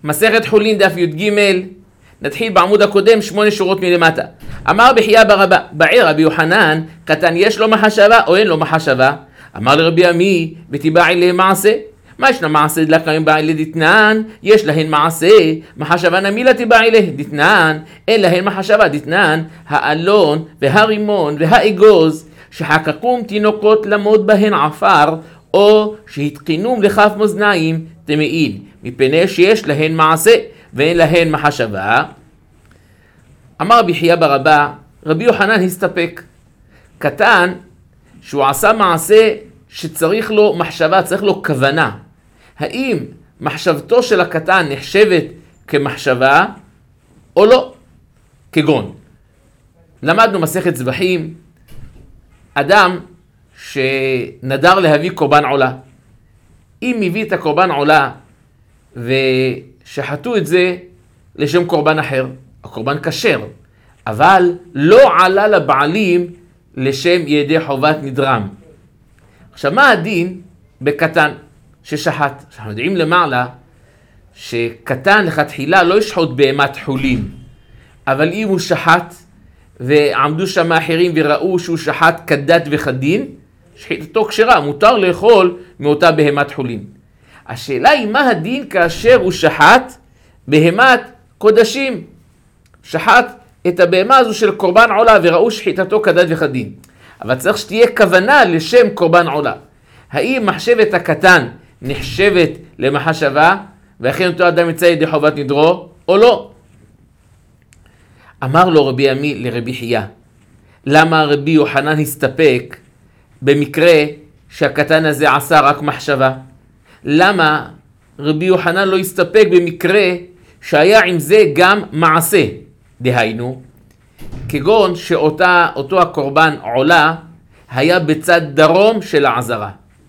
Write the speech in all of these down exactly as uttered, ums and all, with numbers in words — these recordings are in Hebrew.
מסכת חולין דף י"ג, נתחיל בעמוד הקודם, שמונה שורות מלמטה. אמר בחייא בר אבא, בעיר רבי יוחנן, קטן יש לו מחשבה או אין לו מחשבה? אמר לרבי עמי, ותיבעי להם מעשה. מה ישנה מעשה דלקאים בעי לדתנן? יש להן מעשה, מחשבה נמי לתיבעי להם דתנן, אין להן מחשבה דתנן, האלון והרימון והאגוז, שחקקום תינוקות למוד בהן עפר, או שהתקינום לכף מאזניים טמאין, מפני שיש להן מעשה ואין להן מחשבה. אמר בחייא בר אבא, רבי יוחנן הסתפק. קטן שהוא עשה מעשה שצריך לו מחשבה, צריך לו כוונה. האם מחשבתו של הקטן נחשבת כמחשבה או לא? כגון, למדנו מסכת זבחים, אדם שנדר להביא קורבן עולה. אם מביא את הקורבן עולה ושחטו את זה לשם קורבן אחר, הקורבן כשר, אבל לא עלה לבעלים לשם ידי חובת נדרם. עכשיו, מה הדין בקטן ששחט? אנחנו יודעים למעלה שקטן לכתחילה לא ישחוט בהמת חולין, אבל אם הוא שחט ועמדו שם אחרים וראו שהוא שחט כדת וכדין, שחיטתו כשרה, מותר לאכול מאותה בהמת חולין. השאלה היא מה הדין כאשר הוא שחט בהמת קודשים, שחט את הבהמה הזו של קורבן עולה וראו שחיטתו כדת וכדין, אבל צריך שתהיה כוונה לשם קורבן עולה. האם מחשבת הקטן נחשבת למחשבה ואכן אותו אדם יצא ידי חובת נדרו או לא? אמר לו רבי עמי לרבי חייא, למה רבי יוחנן הסתפק במקרה שהקטן הזה עשה רק מחשבה? למה רבי יוחנן לא הסתפק במקרה שהיה עם זה גם מעשה? דהיינו, כגון שאותה, אותו הקורבן עולה היה בצד דרום של העזרה.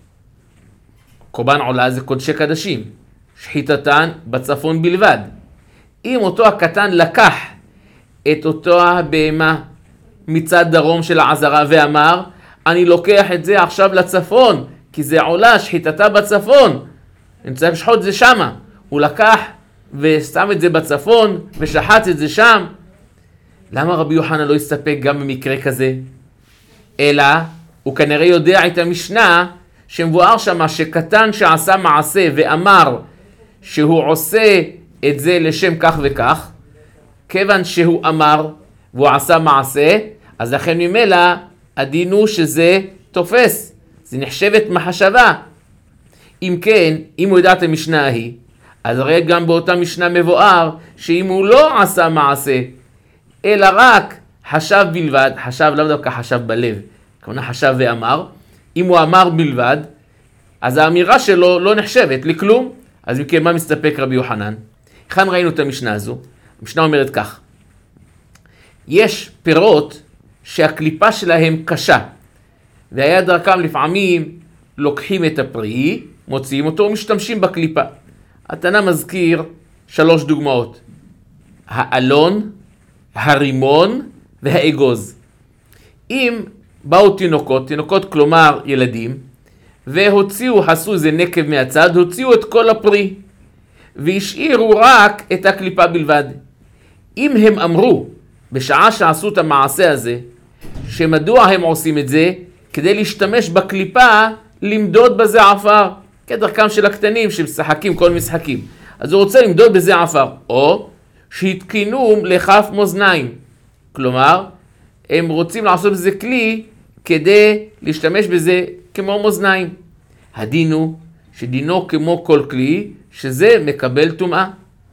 קורבן עולה זה קודשי קדשים, שחיטתן בצפון בלבד. אם אותו הקטן לקח את אותו הבהמה מצד דרום של העזרה ואמר, אני לוקח את זה עכשיו לצפון, כי זה עולה, שחיטתה בצפון, אני צריך לשחוט את זה שמה. הוא לקח ושם את זה בצפון ושחט את זה שם. למה רבי יוחנן לא הסתפק גם במקרה כזה? אלא הוא כנראה יודע את המשנה שמבואר שמה שקטן שעשה מעשה ואמר שהוא עושה את זה לשם כך וכך, כיוון שהוא אמר והוא עשה מעשה, אז לכן ממילא הדין הוא שזה תופס, זה נחשבת מחשבה. אם כן, אם הוא יודע את המשנה ההיא, אז הרי גם באותה משנה מבואר שאם הוא לא עשה מעשה, אלא רק חשב בלבד, חשב לאו דווקא חשב בלב, כמובן חשב ואמר, אם הוא אמר בלבד, אז האמירה שלו לא נחשבת לכלום. אז מכן מה מסתפק רבי יוחנן? כאן ראינו את המשנה הזו. המשנה אומרת כך, יש פירות שהקליפה שלהם קשה, והיה דרכם לפעמים לוקחים את הפרי, מוציאים אותו ומשתמשים בקליפה. התנא מזכיר שלוש דוגמאות, האלון, הרימון והאגוז. אם באו תינוקות, תינוקות כלומר ילדים, והוציאו, עשו איזה נקב מהצד, הוציאו את כל הפרי, והשאירו רק את הקליפה בלבד. אם הם אמרו, בשעה שעשו את המעשה הזה, שמדוע הם עושים את זה? כדי להשתמש בקליפה, למדוד בזה עפר, כדרכם של הקטנים שמשחקים כל משחקים. אז הוא רוצה למדוד בזה עפר, או שהתקינו לכף מאזניים. כלומר, הם רוצים לעשות בזה כלי כדי להשתמש בזה כמו מאזניים. הדין הוא שדינו כמו כל כלי, שזה מקבל טומאה.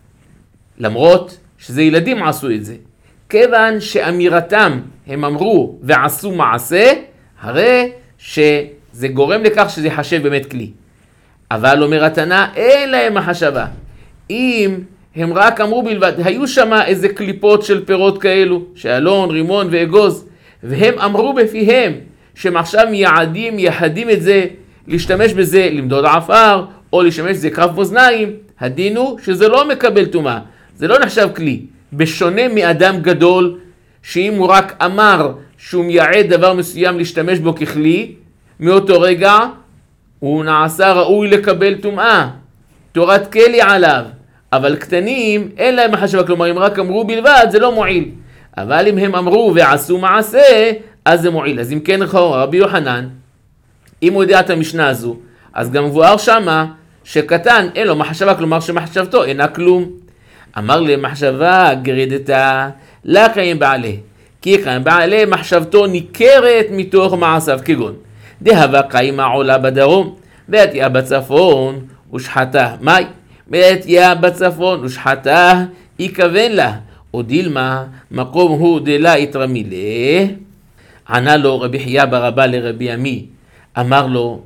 למרות שזה ילדים עשו את זה. כיוון שאמירתם הם אמרו ועשו מעשה, הרי שזה גורם לכך שזה יחשב באמת כלי. אבל אומר התנא, אין להם מחשבה. אם הם רק אמרו בלבד, היו שם איזה קליפות של פירות כאלו, שאלון, רימון ואגוז, והם אמרו בפיהם, שהם עכשיו מייעדים, יחדים את זה, להשתמש בזה, למדוד עפר, או להשתמש בזה כף מאזניים, הדין הוא שזה לא מקבל טומאה, זה לא נחשב כלי. בשונה מאדם גדול, שאם הוא רק אמר שהוא מייעד דבר מסוים להשתמש בו ככלי, מאותו רגע הוא נעשה ראוי לקבל טומאה, תורת כלי עליו. אבל קטנים אין להם מחשבה, כלומר אם רק אמרו בלבד זה לא מועיל. אבל אם הם אמרו ועשו מעשה, אז זה מועיל. אז אם כן רבי יוחנן, אם הוא יודע את המשנה הזו, אז גם מבואר שמה שקטן אין לו מחשבה, כלומר שמחשבתו אינה כלום. אמר למחשבה גרדתה, לקיים בעלה, כי כאן בעלה מחשבתו ניכרת מתוך מעשיו, כגון דהבה קיימה עולה בדרום, ועתיה בצפון ושחתה מאי, ועתיה בצפון ושחתה יכוון לה, או דילמה מקום הוא דלה יתרמילה. ענה לו רבי חייא בר אבא לרבי עמי, אמר לו,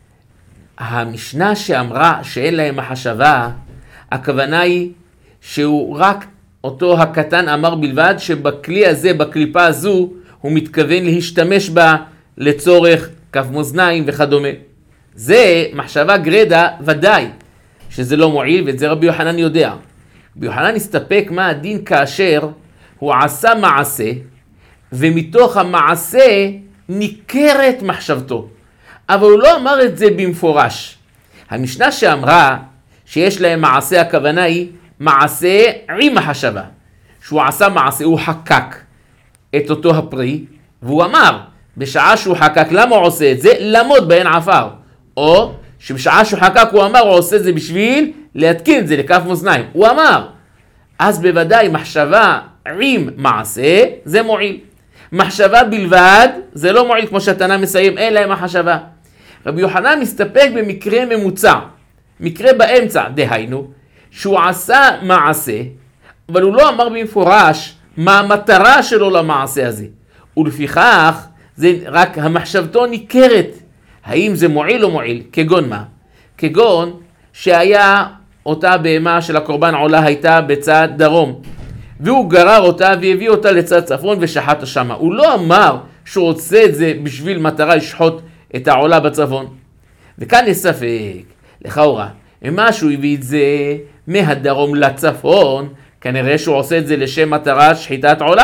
המשנה שאמרה שאין להם מחשבה, הכוונה היא שהוא רק אותו הקטן אמר בלבד, שבכלי הזה, בקליפה הזו, הוא מתכוון להשתמש בה לצורך כף מאזניים וכדומה. זה מחשבה גרדה ודאי שזה לא מועיל, ואת זה רבי יוחנן יודע. רבי יוחנן הסתפק מה הדין כאשר הוא עשה מעשה, ומתוך המעשה ניכרת מחשבתו. אבל הוא לא אמר את זה במפורש. המשנה שאמרה שיש להם מעשה, הכוונה היא מעשה עם מחשבה. שהוא עשה מעשה, הוא חקק את אותו הפרי, והוא אמר, בשעה שהוא חקק, למה הוא עושה את זה? למוד בהן עפר. או שבשעה שהוא חקק הוא אמר, הוא עושה את זה בשביל להתקין את זה לכף מאזניים. הוא אמר, אז בוודאי מחשבה עם מעשה, זה מועיל. מחשבה בלבד, זה לא מועיל, כמו שהתנא מסיים, אין להם מחשבה. רבי יוחנן מסתפק במקרה ממוצע, מקרה באמצע, דהיינו, שהוא עשה מעשה, אבל הוא לא אמר במפורש מה המטרה שלו למעשה הזה. ולפיכך, זה רק המחשבתו ניכרת. האם זה מועיל או מועיל? כגון מה? כגון שהיה אותה בהמה של הקורבן עולה הייתה בצד דרום, והוא גרר אותה והביא אותה לצד צפון ושחט שמה. הוא לא אמר שהוא רוצה את זה בשביל מטרה לשחוט את העולה בצפון. וכאן יש ספק, לכאורה, אם שהוא הביא את זה מהדרום לצפון, כנראה שהוא עושה את זה לשם מטרה שחיטת עולה.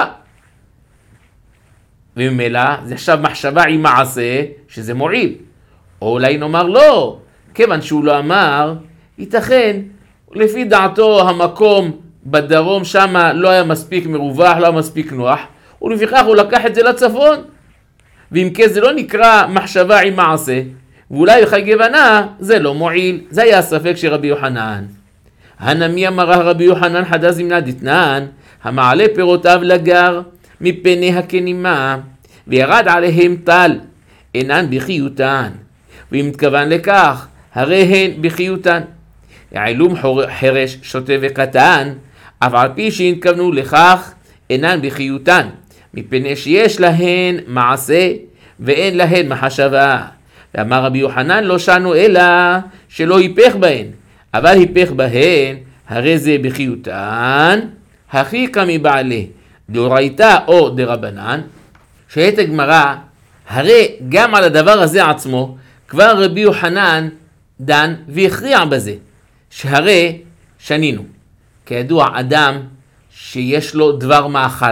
וממילא זה עכשיו מחשבה עם מעשה שזה מועיל. או אולי נאמר לא, כיוון שהוא לא אמר, ייתכן, לפי דעתו המקום בדרום שמה לא היה מספיק מרווח, לא היה מספיק נוח, ולפיכך הוא לקח את זה לצפון. ואם כן זה לא נקרא מחשבה עם מעשה, ואולי בחי גוונה זה לא מועיל. זה היה הספק של רבי יוחנן. הנמי אמר רבי יוחנן חדש זמנה דתנן, המעלה פירותיו לגר מפני הכנימה, וירד עליהם טל, אינן בחיותן. ואם מתכוון לכך, הרי הן בחיותן. העילום חרש שוטה וקטן, אף על פי שהתכוונו לכך, אינן בחיותן, מפני שיש להן מעשה ואין להן מחשבה. ואמר רבי יוחנן לא שנו אלא שלא היפך בהן, אבל היפך בהן, הרי זה בחיותן, הכי כמי בעלי, דאורייתא או דרבנן. שאת הגמרא, הרי גם על הדבר הזה עצמו, כבר רבי יוחנן דן והכריע בזה, שהרי שנינו. כידוע, אדם שיש לו דבר מאכל,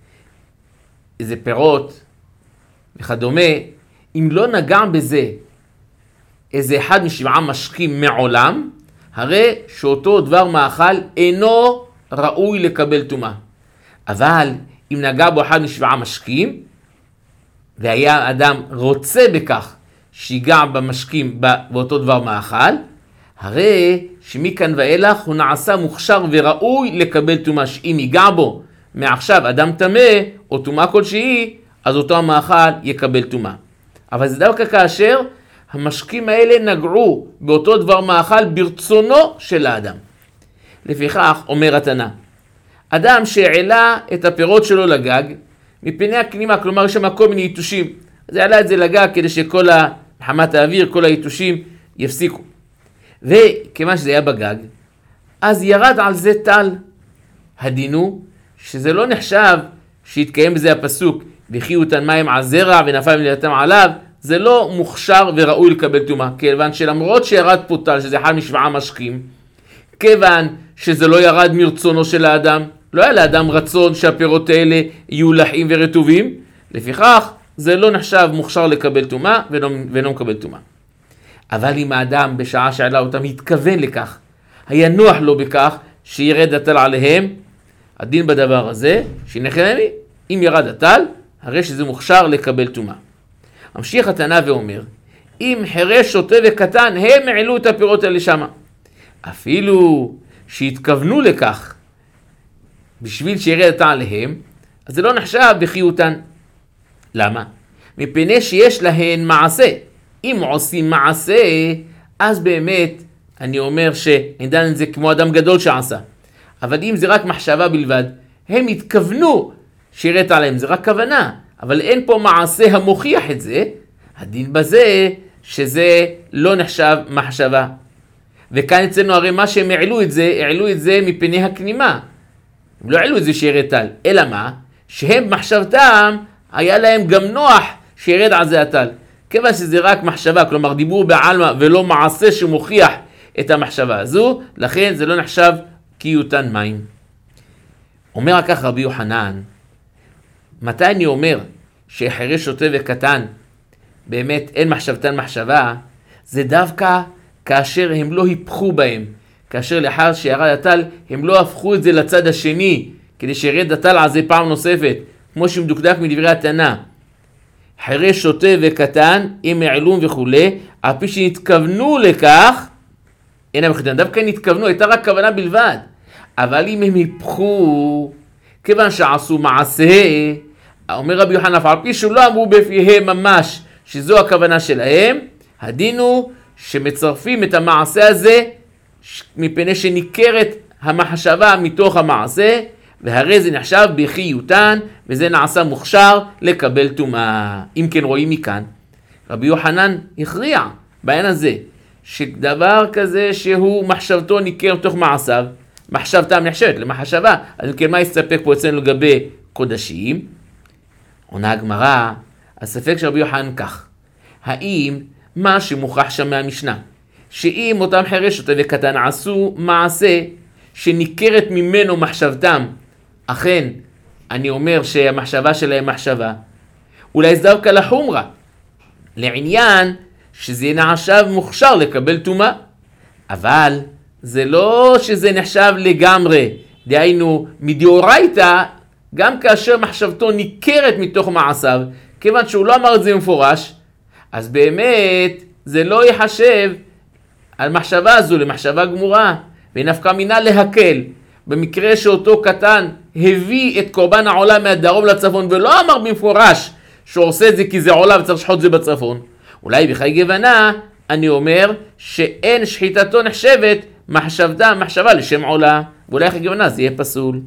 איזה פירות וכדומה, אם לא נגע בזה איזה אחד משבעה משקים מעולם, הרי שאותו דבר מאכל אינו ראוי לקבל טומאה. אבל אם נגע בו אחד משבעה משקים, והיה אדם רוצה בכך שיגע במשקים באותו דבר מאכל, הרי שמכאן ואילך הוא נעשה מוכשר וראוי לקבל טומאה. שאם ייגע בו מעכשיו אדם טמא או טומאה כלשהי, אז אותו המאכל יקבל טומאה. אבל זה דווקא כאשר המשקים האלה נגעו באותו דבר מאכל ברצונו של האדם. לפיכך אומר התנא, אדם שהעלה את הפירות שלו לגג מפני הכנימה, כלומר יש שם כל מיני יתושים, אז העלה את זה לגג כדי שכל חמת האוויר, כל היתושים יפסיקו. וכיוון שזה היה בגג, אז ירד על זה טל. הדינו שזה לא נחשב שהתקיים בזה הפסוק, וחיו אותן מים על זרע ונפל מלאתם עליו, זה לא מוכשר וראוי לקבל טומאה, כיוון שלמרות שירד פה טל, שזה אחד משבעה משקים, כיוון שזה לא ירד מרצונו של האדם, לא היה לאדם רצון שהפירות האלה יהיו לחיים ורטובים, לפיכך זה לא נחשב מוכשר לקבל טומאה ולא, ולא מקבל טומאה. אבל אם האדם בשעה שעלה אותם התכוון לכך, היה נוח לו בכך שירד הטל עליהם, הדין בדבר הזה, שנחמי, אם ירד הטל, הרי שזה מוכשר לקבל טומאה. המשיך התנא ואומר, אם חירש, שוטה וקטן, הם העלו את הפירות האלה שמה. אפילו שהתכוונו לכך, בשביל שירד הטל עליהם, אז זה לא נחשב בחיותן. למה? מפני שיש להן מעשה. אם עושים מעשה, אז באמת, אני אומר שאני דן את זה כמו אדם גדול שעשה. אבל אם זה רק מחשבה בלבד, הם התכוונו שירת עליהם, זה רק כוונה. אבל אין פה מעשה המוכיח את זה, הדין בזה שזה לא נחשב מחשבה. וכאן אצלנו הרי מה שהם העלו את זה, העלו את זה מפני הכנימה. הם לא העלו את זה שירת על, אלא מה? שהם מחשבתם, היה להם גם נוח שירד על זה הטל. כיוון שזה רק מחשבה, כלומר דיבור בעלמא ולא מעשה שמוכיח את המחשבה הזו, לכן זה לא נחשב קיותן מים. אומר כך רבי יוחנן, מתי אני אומר שחירש, שוטה וקטן באמת אין מחשבתן מחשבה, זה דווקא כאשר הם לא היפכו בהם, כאשר לאחר שירד הטל הם לא הפכו את זה לצד השני, כדי שירד הטל על זה פעם נוספת, כמו שמדוקדק מדברי התנא. חירש, שוטה וקטן, אם העלום וכו', על פי שנתכוונו לכך, אין המחדן, דווקא נתכוונו, הייתה רק כוונה בלבד. אבל אם הם היפכו, כיוון שעשו מעשה, אומר רבי יוחנן, על פי שלא אמרו בפיהם ממש, שזו הכוונה שלהם, הדין הוא שמצרפים את המעשה הזה, מפני שניכרת המחשבה מתוך המעשה, והרי זה נחשב בחיותן, וזה נעשה מוכשר לקבל טומאה. אם כן רואים מכאן, רבי יוחנן הכריע בעניין הזה, שדבר כזה שהוא מחשבתו ניכר מתוך מעשיו, מחשבתם נחשבת למחשבה, אז אם כן מה יסתפק פה אצלנו לגבי קודשים? עונה הגמרא, הספק של רבי יוחנן כך, האם מה שמוכח שם מהמשנה, שאם אותם חירש, שוטה וקטן עשו מעשה שניכרת ממנו מחשבתם, אכן אני אומר שהמחשבה שלהם מחשבה, אולי זה דווקא לחומרה, לעניין שזה נחשב מוכשר לקבל טומאה, אבל זה לא שזה נחשב לגמרי, דהיינו מדאורייתא, גם כאשר מחשבתו ניכרת מתוך מעשיו, כיוון שהוא לא אמר את זה מפורש, אז באמת זה לא יחשב על מחשבה הזו למחשבה גמורה, ונפקא מינה להקל. במקרה שאותו קטן הביא את קורבן העולה מהדרום לצפון, ולא אמר במפורש שהוא עושה את זה כי זה עולה וצריך לשחוט זה בצפון. אולי בחי גוונה אני אומר שאין שחיטתו נחשבת מחשבתה מחשבה לשם עולה, ואולי חי גוונה זה יהיה פסול.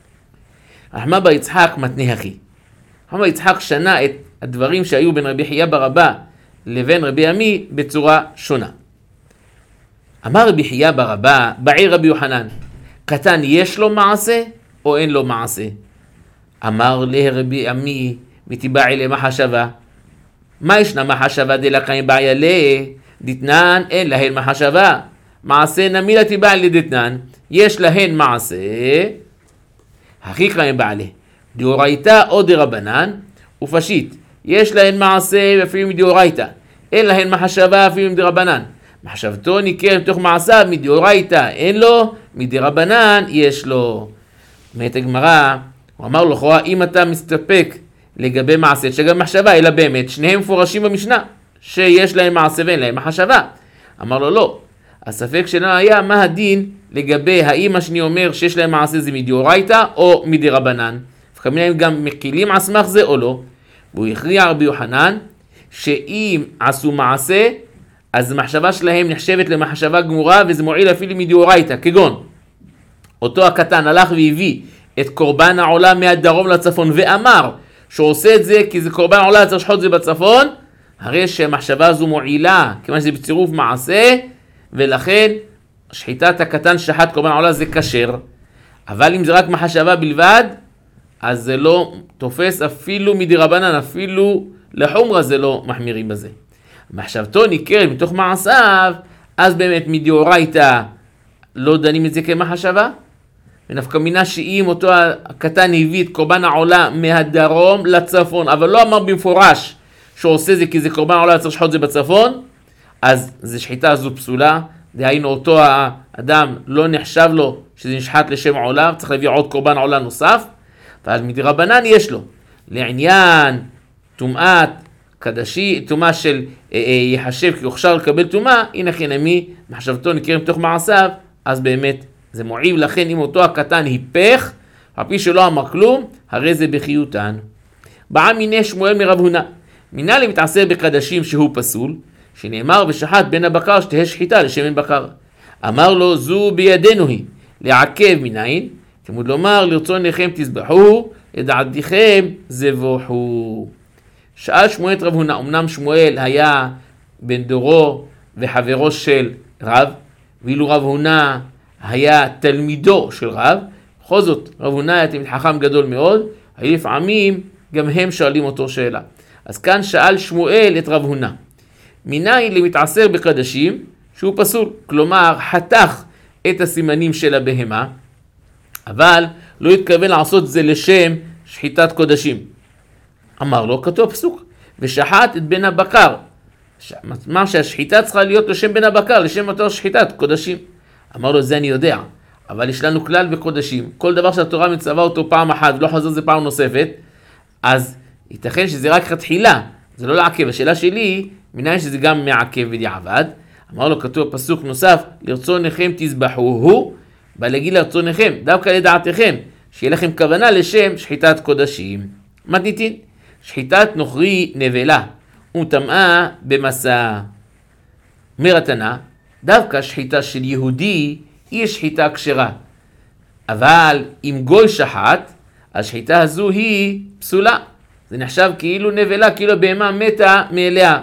רחמה בר יצחק מתנה אחי. רחמה בר יצחק שנה את הדברים שהיו בין רבי חייא בר אבא לבין רבי עמי בצורה שונה. אמר רבי חייא בר אבא בעיר רבי יוחנן, קטן יש לו מעשה או אין לו מעשה? אמר לה רבי עמי ותיבעי למה חשבה. מה ישנה מחשבה דלקיים בעיה לה? דתנן אין להן מחשבה. מעשה נמי לתיבעי לדתנן, יש להן מעשה. הכי קראים בעלה, דאורייתא או דרבנן, ופשיט, יש להן מעשה אפילו מדאורייתא, אין להן מחשבה אפילו מדרבנן. מחשבתו ניכר מתוך מעשיו מדאורייתא, אין לו, מדרבנן יש לו. אומרת הגמרא, הוא אמר לו, חואה, אם אתה מסתפק לגבי מעשה, שגם מחשבה, אלא באמת, שניהם מפורשים במשנה, שיש להם מעשה ואין להם מחשבה. אמר לו, לא. הספק שלנו היה, מה הדין לגבי האם השני אומר שיש להם מעשה זה מדאורייתא או מדרבנן. וכמובן הם גם מקילים על סמך זה או לא. והוא הכריע רבי יוחנן, שאם עשו מעשה, אז המחשבה שלהם נחשבת למחשבה גמורה, וזה מועיל אפילו מדאורייתא, כגון. אותו הקטן הלך והביא את קורבן העולה מהדרום לצפון, ואמר שהוא עושה את זה כי זה קורבן העולה, צריך לשחוט את זה בצפון, הרי שהמחשבה הזו מועילה, כיוון שזה בצירוף מעשה, ולכן שחיטת הקטן שחט קורבן העולה זה כשר. אבל אם זה רק מחשבה בלבד, אז זה לא תופס אפילו מדרבנן, אפילו לחומרה זה לא מחמירים בזה. מחשבתו ניכרת מתוך מעשיו, אז באמת מדאורייתא לא דנים את זה כמחשבה. ונפקא מינה שאם אותו הקטן הביא את קורבן העולה מהדרום לצפון, אבל לא אמר במפורש שהוא עושה זה כי זה קורבן העולה צריך לשחוט זה בצפון, אז זה שחיטה הזו פסולה, דהיינו אותו האדם לא נחשב לו שזה נשחט לשם עולה, צריך להביא עוד קורבן עולה נוסף, ואז מדרבנן יש לו. לעניין טומאת קדשי, טומאה של אה, אה, יחשב כי יוכשר לקבל טומאה, הנה חינמי, מחשבתו ניכרת מתוך מעשיו, אז באמת זה מועיל. לכן אם אותו הקטן היפך, הפי שלא אמר כלום, הרי זה בחיותן. באה מיני שמואל מרב הונא, מינה למתעשר בקדשים שהוא פסול, שנאמר ושחט בין הבקר שתהא שחיטה לשמן בקר. אמר לו זו בידינו היא, לעכב מניין, תמוד לומר לרצון לכם תזבחו, לדעתכם זבוחו. שאל שמואל את רב הונא, אמנם שמואל היה בן דורו וחברו של רב, ואילו רב הונא היה תלמידו של רב, בכל זאת רב הונא היה תלמיד חכם גדול מאוד, היו לפעמים גם הם שואלים אותו שאלה. אז כאן שאל שמואל את רב הונא, מניין למתעשר בקדשים שהוא פסול, כלומר חתך את הסימנים של הבהמה, אבל לא התכוון לעשות זה לשם שחיטת קודשים. אמר לו, כתוב פסוק, ושחט את בן הבקר. מה שהשחיטה צריכה להיות לשם בן הבקר, לשם אותו שחיטת קודשים. אמר לו, זה אני יודע, אבל יש לנו כלל בקודשים. כל דבר שהתורה מצווה אותו פעם אחת, ולא חוזר זה פעם נוספת, אז ייתכן שזה רק התחילה, זה לא לעכב. השאלה שלי, מניין שזה גם מעכב בדיעבד. אמר לו, כתוב פסוק נוסף, לרצונכם תזבחוהו, בא להגיד לרצונכם, דווקא לדעתכם, שיהיה לכם כוונה לשם שחיטת קודשים. מתניתין, שחיטת נוכרי נבלה, וטמאה במסע. אומר התנא, דווקא שחיטה של יהודי היא שחיטה כשרה. אבל אם גוי שחט, השחיטה הזו היא פסולה. זה נחשב כאילו נבלה, כאילו בהמה מתה מאליה.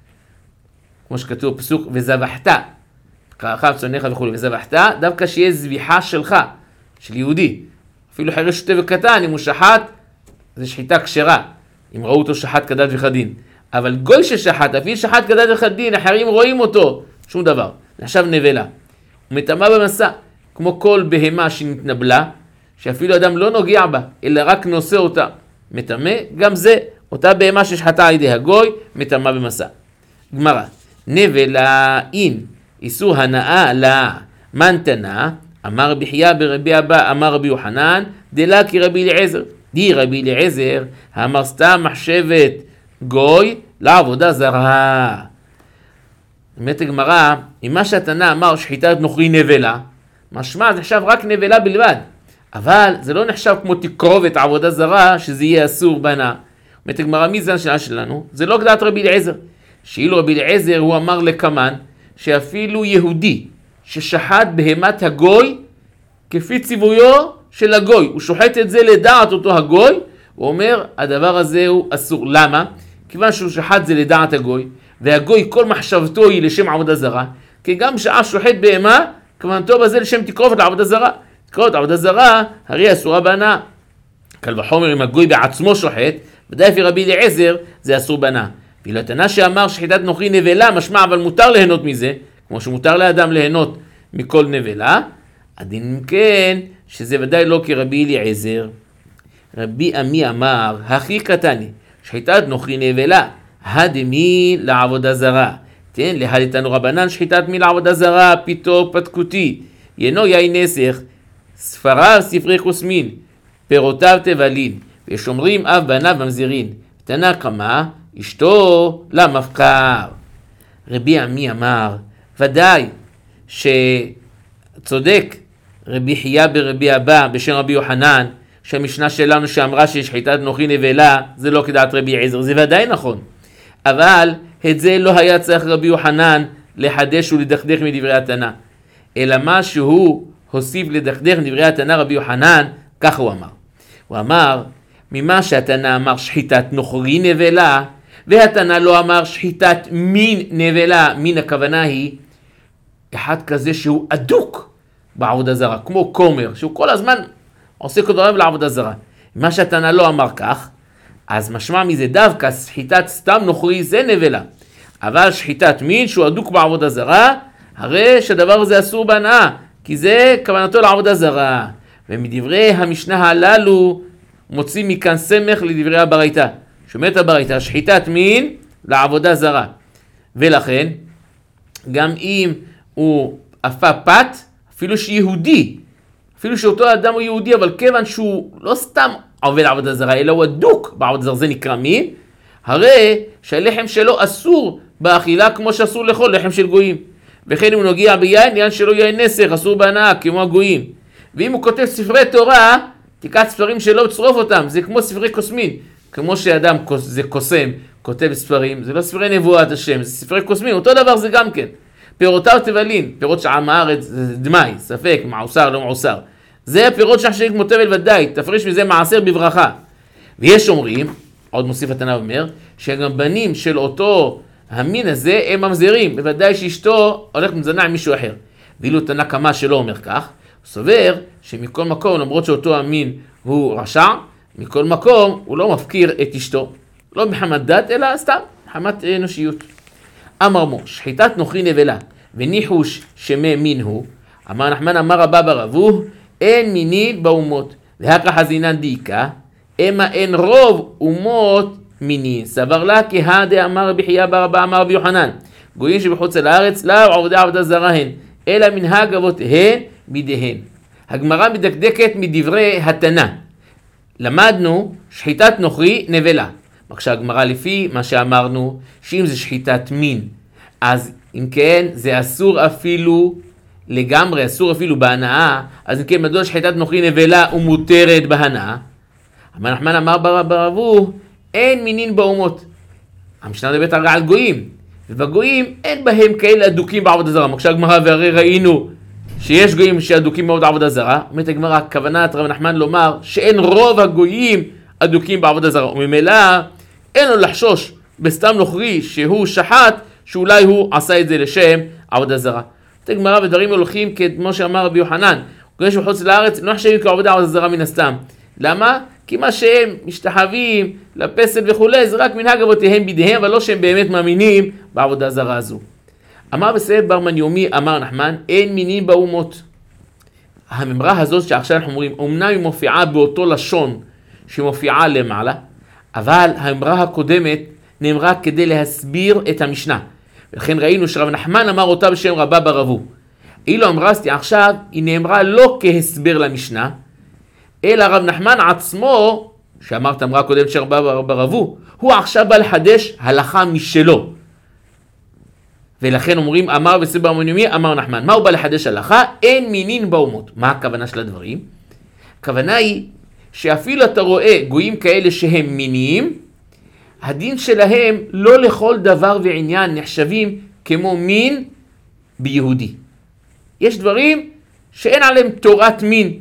כמו שכתוב פסוק, וזבחת, קרח צונך וכו', וזבחת, דווקא שיהיה זביחה שלך, של יהודי. אפילו חירש שוטה וקטן, אם הוא שחט, זה שחיטה כשרה. אם ראו אותו שחט כדת וכדין. אבל גוי ששחט, אפילו שחט כדת וכדין, אחרים רואים אותו, שום דבר. נחשב נבלה. הוא מטמא במסע, כמו כל בהמה שנתנבלה, שאפילו אדם לא נוגע בה, אלא רק נושא אותה. מטמא, גם זה, אותה בהמה ששחטה על ידי הגוי, מטמא במסע. גמרא, נבלה אין, איסור הנאה לה, מנתנה, אמר רבי חייא ברבי אבא, אמר רבי יוחנן, דלה כי רבי אליעזר. די רבי אליעזר, אמר סתם מחשבת גוי לעבודה זרה. באמת הגמרא, אם מה שהתנא אמר שחיטת נוכרי נבלה, משמע זה נחשב רק נבלה בלבד. אבל זה לא נחשב כמו תקרובת עבודה זרה, שזה יהיה אסור בנה. באמת הגמרא, מי זה השאלה שלנו? זה לא כדעת רבי אליעזר. שאילו רבי אליעזר הוא אמר לקמן, שאפילו יהודי ששחט בהמת הגוי, כפי ציוויו של הגוי, הוא שוחט את זה לדעת אותו הגוי, הוא אומר, הדבר הזה הוא אסור. למה? כיוון שהוא שחט זה לדעת הגוי, והגוי כל מחשבתו היא לשם עבודה זרה, כי גם שעה שוחט בהמה, כוונתו בזה לשם תקרובת לעבודה זרה. תקרובת לעבודה זרה, הרי אסורה בהנאה. קל וחומר אם הגוי בעצמו שוחט, ודאי לפי רבי אליעזר זה אסור בהנאה. ואילו התנא שאמר שחיטת נוכרי נבלה, משמע אבל מותר ליהנות מזה, כמו שמותר לאדם ליהנות מכל נבלה, הדין כן שזה ודאי לא כרבי אליעזר. רבי עמי אמר, הכי קטני, שחיטת נוכרי נבלה, הדמי לעבודה זרה. תן להדתנו רבנן שחיטת מי לעבודה זרה, פיתו פתקותי, ינו יין נסך, ספריו ספרי חוסמין, פירותיו תבלין, ושומרים אב בניו ממזירין. תנא קמא, אשתו למפקר. רבי עמי אמר, ודאי שצודק רבי חייא ברבי אבא בשם רבי יוחנן, שהמשנה שלנו שאמרה ששחיטת נוכרי נבלה, זה לא כדעת רבי אליעזר, זה ודאי נכון. אבל את זה לא היה צריך רבי יוחנן לחדש ולדכדך מדברי התנא. אלא מה שהוא הוסיף לדכדך מדברי התנא רבי יוחנן, כך הוא אמר. הוא אמר, ממה שהתנא אמר שחיטת נוכרי נבלה, והתנא לא אמר שחיטת מין נבלה, מין הכוונה היא, אחד כזה שהוא אדוק בעבודה זרה, כמו כומר, שהוא כל הזמן עושה כדוריו לעבודה זרה. מה שהתנא לא אמר כך, אז משמע מזה דווקא שחיטת סתם נוכרי זה נבלה. אבל שחיטת מין שהוא אדוק בעבודה זרה, הרי שהדבר הזה אסור בהנאה, כי זה כוונתו לעבודה זרה. ומדברי המשנה הללו מוצאים מכאן סמך לדברי הברייתא. שאומרת הברייתא, שחיטת מין לעבודה זרה. ולכן, גם אם הוא אפה פת, אפילו שיהודי, אפילו שאותו אדם הוא יהודי, אבל כיוון שהוא לא סתם עובד עבודה זרה, אלא הוא הדוק בעבודה זרה, זה נקרא מין, הרי שהלחם שלו אסור באכילה כמו שאסור לאכול לחם של גויים. וכן אם הוא נוגע ביין, יין שלו יין נסך, אסור בהנאה כמו הגויים. ואם הוא כותב ספרי תורה, תיקח ספרים שלו וצרוף אותם, זה כמו ספרי קוסמין. כמו שאדם זה קוסם, כותב ספרים, זה לא ספרי נבואת השם, זה ספרי קוסמין, אותו דבר זה גם כן. פירותיו תבלין, פירות שעם הארץ זה דמי, ספק, מעוסר, לא מעוסר. זה הפירות שחשבים כמו תבל ודאי, תפריש מזה מעשר בברכה. ויש אומרים, עוד מוסיף התנא אומר, שגם בנים של אותו המין הזה הם ממזרים, בוודאי שאשתו הולך מזנה עם מישהו אחר. ואילו תנא קמא שלא אומר כך, הוא סובר שמכל מקום, למרות שאותו המין הוא רשע, מכל מקום הוא לא מפקיר את אשתו. לא מחמת דת, אלא סתם, מחמת אנושיות. אמר מו, שחיטת נוכרי נבלה, וניחוש שמי מין הוא, אמר נחמן אמר רבא בר אבוה, אין מיני באומות, והקרא חזינן דאיקה, אמה אין רוב אומות מיני. סבר לה כהא דאמר רבי חייא בר אבא אמר רבי יוחנן, גויים שבחוץ לארץ לאו עובדי עבודה זרה הן, אלא מנהג אבותיהן בידיהן. הגמרא מדקדקת מדברי התנא. למדנו שחיטת נוכרי נבלה. מקשה הגמרא לפי מה שאמרנו, שאם זה שחיטת מין, אז אם כן זה אסור אפילו לגמרי, אסור אפילו בהנאה, אז אם כן מדוע שחיטת נוכרי נבלה ומותרת בהנאה? אמר נחמן אמר בר אבוה, אין מינין באומות. המשנה מדברת על גויים, ובגויים אין בהם כאלה אדוקים בעבודה זרה. מקשה הגמרא והרי ראינו שיש גויים שאדוקים מאוד בעבודה זרה. אומרת הגמרא, כוונת רב נחמן לומר שאין רוב הגויים אדוקים בעבודה זרה, וממילא אין לו לחשוש בסתם נוכרי שהוא שחט, שאולי הוא עשה את זה לשם עבודה זרה. אומרת הגמרא, ודברים הולכים כמו שאמר רבי יוחנן, גויים שבחוץ לארץ לא נחשבים כעבודה עבודה זרה מן הסתם. למה? כי מה שהם משתחווים לפסל וכולי, זה רק מנהג אבותיהם בידיהם, אבל לא שהם באמת מאמינים בעבודה זרה הזו. אמר בסייב בר מניומי, אמר נחמן, אין מינים באומות. הממרה הזאת שעכשיו אנחנו אומרים, אמנם היא מופיעה באותו לשון שמופיעה למעלה, אבל הממרה הקודמת נאמרה כדי להסביר את המשנה. ולכן ראינו שרב נחמן אמר אותה בשם רבא בר אבוה. אילו אמרסתי עכשיו, היא נאמרה לא כהסבר למשנה, אלא רב נחמן עצמו, שאמרת אמרה קודם של רבא בר אבוה, הוא עכשיו בא לחדש הלכה משלו. ולכן אומרים, אמר בסייב בר מניומי, אמר נחמן. מה הוא בא לחדש הלכה? אין מינין באומות. מה הכוונה של הדברים? הכוונה היא שאפילו אתה רואה גויים כאלה שהם מיניים, הדין שלהם לא לכל דבר ועניין נחשבים כמו מין ביהודי. יש דברים שאין עליהם תורת מין.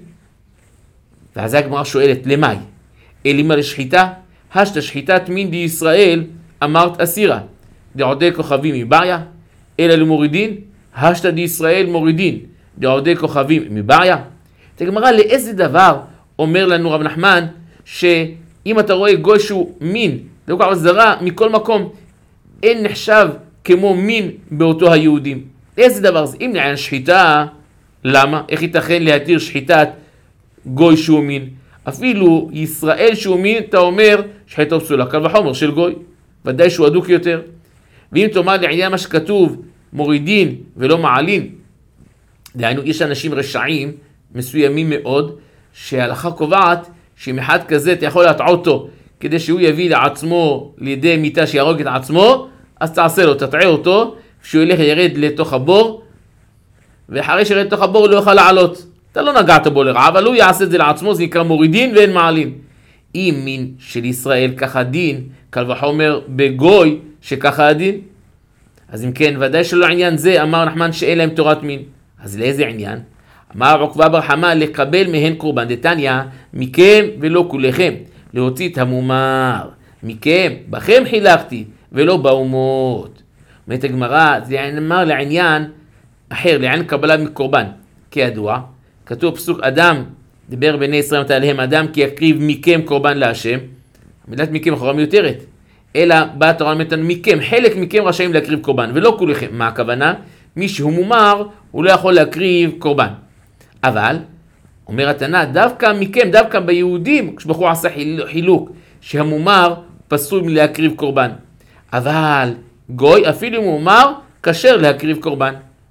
ואז הגמרא שואלת, למאי? אלימה לשחיטה? השת שחיטת מין בישראל, אמרת אסירה. דעודי כוכבים מבעיה? אלא למורידין? השת דישראל מורידין. דעודי כוכבים מבעיה? את הגמרא, לאיזה דבר אומר לנו רב נחמן, שאם אתה רואה גוי שהוא מין, זה כל זרה, מכל מקום, אין נחשב כמו מין באותו היהודים. לאיזה דבר זה? אם נעין שחיטה, למה? איך ייתכן להתיר שחיטת גוי שהוא מין? אפילו ישראל שהוא מין, אתה אומר שחיטה פסולה, קל וחומר של גוי, ודאי שהוא אדוק יותר. ואם תאמר לעניין מה שכתוב, מורידין ולא מעלין, דהיינו, יש אנשים רשעים מסוימים מאוד, שההלכה קובעת שאם אחד כזה אתה יכול להטעות אותו, כדי שהוא יביא לעצמו לידי מיטה שיהרוג את עצמו, אז תעשה לו, תטעה אותו, שהוא ילך ירד לתוך הבור, ואחרי שירד לתוך הבור הוא לא יוכל לעלות. אתה לא נגעת בו לרעה, אבל הוא יעשה את זה לעצמו, זה נקרא מורידין ואין מעלין. אם מין של ישראל ככה דין, קל וחומר בגוי שככה הדין. אז אם כן, ודאי שלא עניין זה, אמר נחמן שאין להם תורת מין. אז לאיזה עניין? אמר עוקבא בר חמא, לקבל מהן קורבן דתניא, מכם ולא כולכם, להוציא את המומר. מכם, בכם חילקתי, ולא באומות. אומרת הגמרא, זה אמר לעניין אחר, לעניין קבלה מקורבן. כידוע, כתוב פסוק אדם, דיבר בני ישראל עליהם, אדם כי יקריב מכם קורבן להשם. המילת מכם אחורה מיותרת. אלא בא התורה אומרת מכם, חלק מכם רשאים להקריב קורבן, ולא כולכם. מה הכוונה? מי שהוא מומר, הוא לא יכול להקריב קורבן. אבל, אומר התנא, דווקא מכם, דווקא ביהודים, כשבחור עשה חילוק, שהמומר פסול מלהקריב קורבן. אבל גוי, אפילו מומר, כשר להקריב קורבן.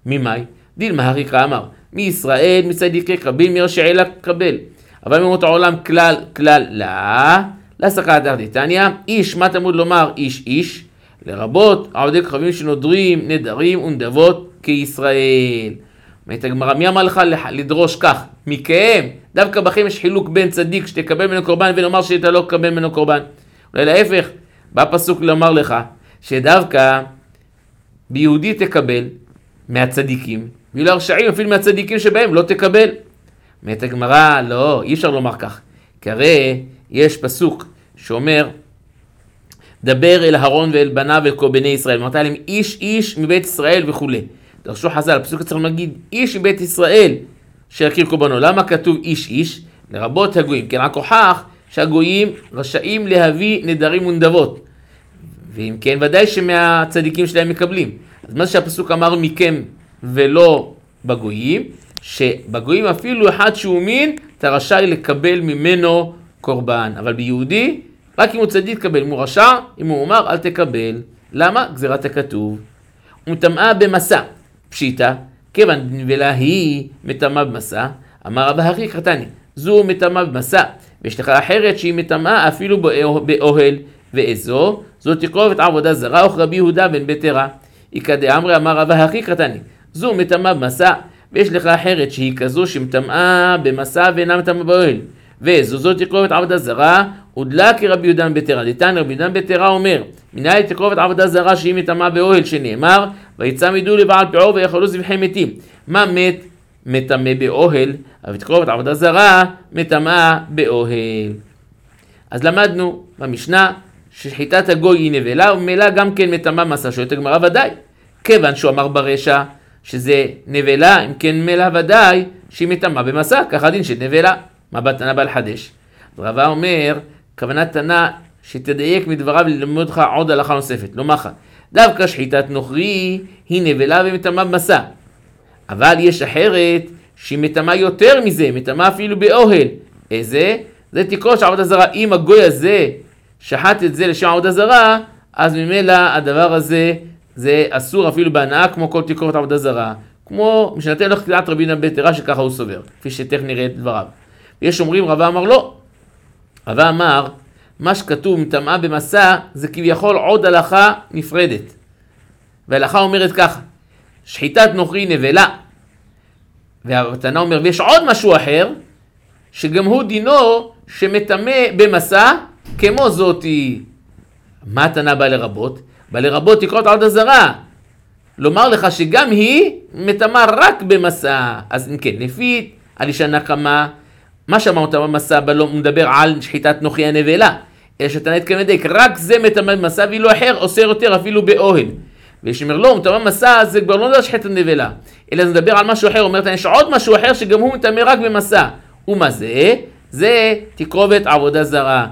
ממאי? דילמה הריקה אמר, מישראל מצדיקי קבל, מרשעי לה קבל. אבל מאומות העולם כלל, כלל לה, לסקה דרדיתניא, איש, מה תמוד לומר איש איש? לרבות עובדי כוכבים שנודרים, נדרים ונדבות כישראל. אומרת הגמרא, מי אמר לך לדרוש כך? מכם, דווקא בכם יש חילוק בין צדיק שתקבל ממנו קורבן ונאמר שאתה לא תקבל ממנו קורבן. אולי להפך, בא פסוק לומר לך שדווקא ביהודי תקבל מהצדיקים, ואילו הרשעים אפילו מהצדיקים שבהם לא תקבל. אומרת הגמרא, לא, אי אפשר לומר כך, כי הרי יש פסוק שאומר, דבר אל אהרון ואל בניו ואל כל בני ישראל, אמרת להם איש איש מבית ישראל וכו'. דרשו חז"ל, הפסוק צריך להגיד איש מבית ישראל שיקריב קורבנו. למה כתוב איש איש? לרבות הגויים, כן, רק הוכח שהגויים רשאים להביא נדרים ונדבות, ואם כן ודאי שמהצדיקים שלהם מקבלים. אז מה שהפסוק אמר מכם ולא בגויים, שבגויים אפילו אחד שהוא מין אתה רשאי לקבל ממנו קורבן, אבל ביהודי רק אם הוא צדיק תקבל, אם הוא רשע, אם הוא אומר אל תקבל. למה? גזירת הכתוב. ומטמאה במסע, פשיטה, כיוון נבלה היא מטמאה במסע, אמר רבא הכי קטני, זו מטמאה במסע, ויש לך אחרת שהיא מטמאה אפילו באוהל, ואיזו, זו תקרוב את עבודה זרה, וכרבי יהודה בן ביתרה. איקדי אמרי אמר רבא הכי קטני, זו מטמאה במסע, ויש לך אחרת שהיא כזו שמטמאה במסע ואינה מטמאה באוהל, ואיזו, זו תקרוב את עבודה זרה, ודלה כרבי יהודה בן ביתרה. דתן רבי יהודה בן ביתרה אומר, מנהל תקרוב את עבודה זרה שהיא מטמאה באוהל, שנאמר, ויצמידו לבעל פרעה ויאכלו זבחי מתים. מה מת? מטמא באוהל, אבל תקרוב את עבודה זרה מטמאה באוהל. אז למדנו במשנה ששחיטת הגוי היא נבלה, וממילא גם כן מטמאה במסע. שואלת הגמרא ודאי, כיוון שהוא אמר ברשע שזה נבלה, אם כן מילא ודאי שהיא מטמאה במסע, ככה דין של נבלה. מה בתנא בא לחדש? רבא אומר, כוונת תנא שתדייק מדבריו ללמוד לך עוד הלכה נוספת. לא מחה, דווקא שחיטת נוכרי היא נבלה ומטמאה במסע, אבל יש אחרת שהיא מטמאה יותר מזה, מטמאה אפילו באוהל. איזה? זה תקרוב של עבודה זרה. אם הגוי הזה שחט את זה לשם עבודה זרה, אז ממילא הדבר הזה זה אסור אפילו בהנאה, כמו כל תקרוב עבודה זרה, כמו משנתן לך קריאת רבי יהודה בן ביתרה שככה הוא סובר, כפי שתכף נראה את דבריו. יש אומרים, רבא אמר לא. רבא אמר, מה שכתוב מטמאה במסע זה כביכול עוד הלכה נפרדת. וההלכה אומרת ככה, שחיטת נוכרי נבלה. והתנא אומר, ויש עוד משהו אחר, שגם הוא דינו שמטמא במסע כמו זאתי. מה התנא בא לרבות? בא לרבות תקרוב את עבודה זרה. לומר לך שגם היא מטמאה רק במסע. אז אם כן, לפי על אישה נקמה, מה שאמר אותה במסע בלא מדבר על שחיטת נוכרי הנבלה, אלא שאתה נתכוון דייק, רק זה מטמא במסע, ואילו אחר עושה יותר אפילו באוהל. ויש אומר לא, מטמא במסע זה כבר לא נדע שחיטת נבלה, אלא זה מדבר על משהו אחר. אומרת, יש עוד משהו אחר שגם הוא מטמא רק במסע. ומה זה? זה תקרובת עבודה זרה,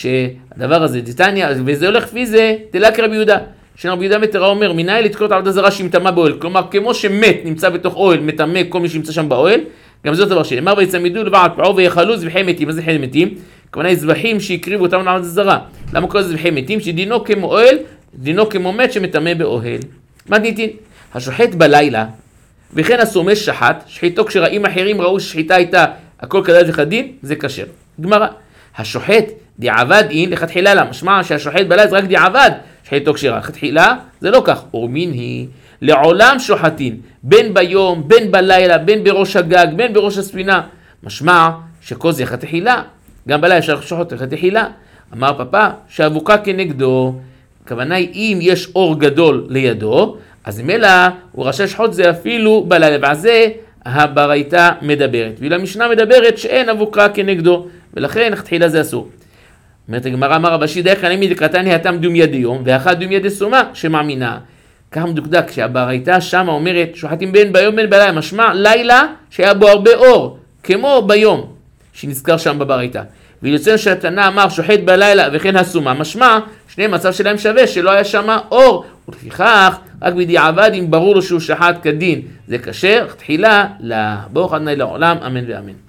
שהדבר הזה דתניא, וזה הולך לפי זה, דלה כרבי יהודה. שרבי יהודה בן ביתרה אומר, מנהל לתקרובת עבודה זרה שהיא מטמאה באוהל. כלומר, כמו שמת נמצא בתוך אוהל, מטמא כל מי שנמצא שם באוהל, גם זאת דבר שנאמר, ויצמידו לבעל פרעה ויאכלו זבחי מתים. מה זה זבחי מתים? כוונה זבחים שהקריבו אותם לעבודה זרה. למה כל זה זבחי מתים? שדינו כמו אוהל, דינו כמו מת שמטמא באוהל. מתניתין, השוחט בלילה, וכן הסומש שחט, שחיתו כשראים אחרים ראו ששחיטה הייתה הכל כדת וכדין, זה כשר. גמרא, השוחט דיעבד אין לכתחילה לה, משמע שהשוחט בלילה זה רק דיעבד, שחיתו כשרה. לכתחילה זה לא כך, אורמין היא לעולם שוחטין, בין ביום, בין בלילה, בין בראש הגג, בין בראש הספינה. משמע שכל זה לכתחילה, גם בלילה אפשר לשוחט לכתחילה. אמר פפא שאבוקה כנגדו, הכוונה היא אם יש אור גדול לידו, אז ממילא הוא רשאי לשחוט זה אפילו בלילה, ועל זה הברייתא מדברת. ואילו המשנה מדברת שאין אבוקה כנגדו, ולכן לכתחילה זה אסור. אומרת הגמרא, אמר רבא שידא כאן מדקרתני התם דומיה דיום, ואחד דומיה דסומה שמאמינה. כך מדוקדק שהברייתא שמה אומרת שוחטים בין ביום בין בלילה, משמע לילה שהיה בו הרבה אור, כמו ביום שנזכר שם בברייתא. ויוצא שהתנא אמר שוחט בלילה וכן הסומה, משמע שני מצב שלהם שווה שלא היה שם אור, ולפיכך רק בדיעבד אם ברור לו שהוא שחט כדין זה כשר, תחילה לבוא חדני לעולם, אמן ואמן.